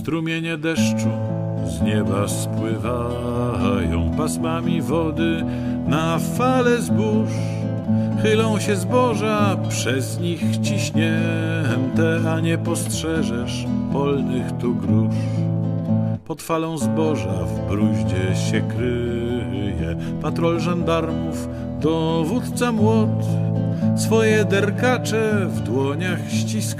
Strumienie deszczu z nieba spływają pasmami wody na fale zbóż. Chylą się zboża przez nich ciśnięte, a nie postrzeżesz polnych tu grusz. Pod falą zboża w bruździe się kryje patrol żandarmów, dowódca młot. Swoje derkacze w dłoniach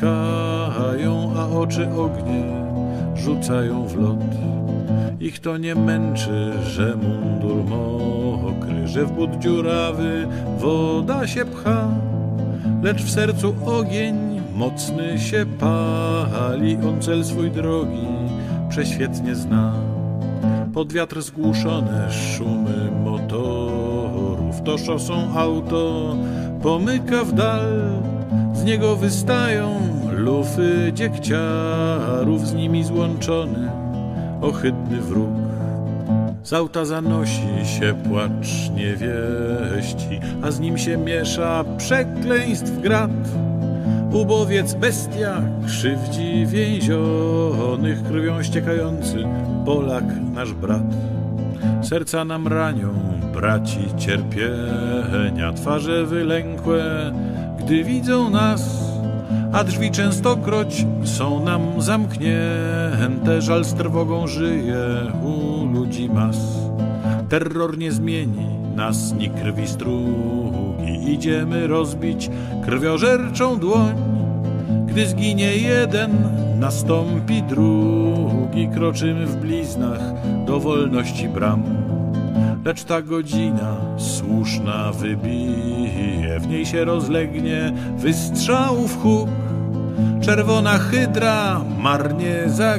ściskają, a oczy ognie rzucają w lot. Ich to nie męczy, że mundur mokry, że w but dziurawy woda się pcha, lecz w sercu ogień mocny się pali. On cel swój drogi prześwietnie zna. Pod wiatr zgłuszone szumy motorów, to szosą auto pomyka w dal. Z niego wystają lufy dziegciarów, z nimi złączony ohydny wróg. Z auta zanosi się płacz niewieści, a z nim się miesza przekleństw grad. Ubowiec bestia krzywdzi więzionych, krwią ściekający Polak nasz brat. Serca nam ranią braci cierpienia, twarze wylękłe, gdy widzą nas, a drzwi częstokroć są nam zamknięte. Żal z trwogą żyje u ludzi mas. Terror nie zmieni nas ni krwi strugi. Idziemy rozbić krwiożerczą dłoń. Gdy zginie jeden, nastąpi drugi. Kroczymy w bliznach do wolności bram. Lecz ta godzina słuszna wybije, w niej się rozlegnie wystrzałów huk. Czerwona hydra marnie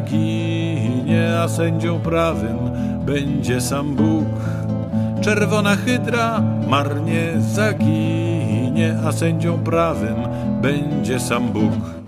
zaginie, a sędzią prawym będzie sam Bóg. Czerwona hydra marnie zaginie, a sędzią prawym będzie sam Bóg.